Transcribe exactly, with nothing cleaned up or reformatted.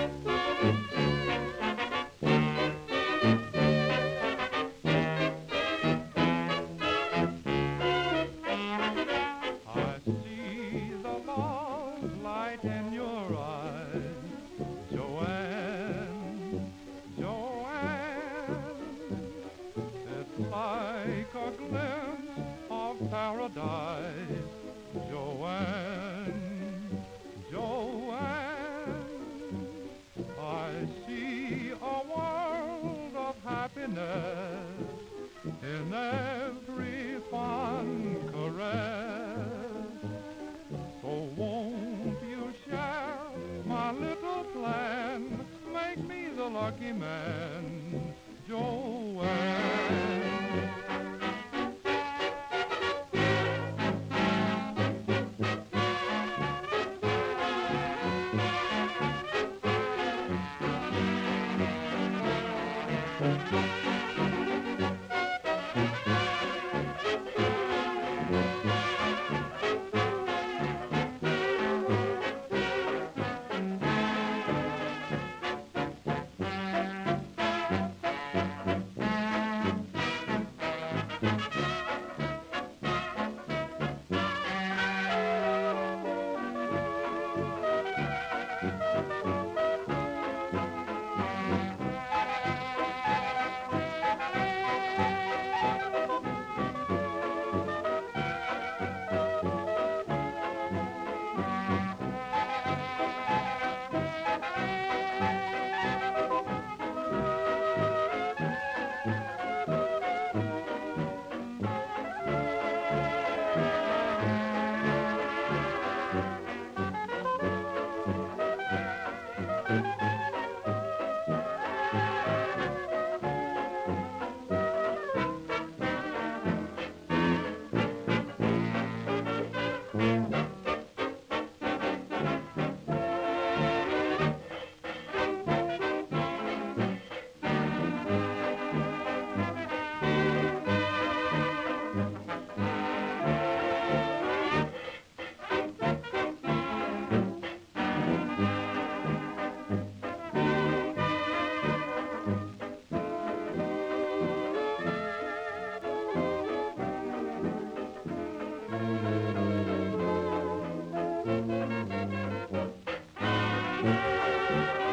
I see the love light in your eyes, Joanne, Joanne. It's like a glimpse of paradise, Joanne, Joanne. I see a world of happiness in every fond caress. So won't you share my little plan? Make me the lucky man, Joanne. Thank you.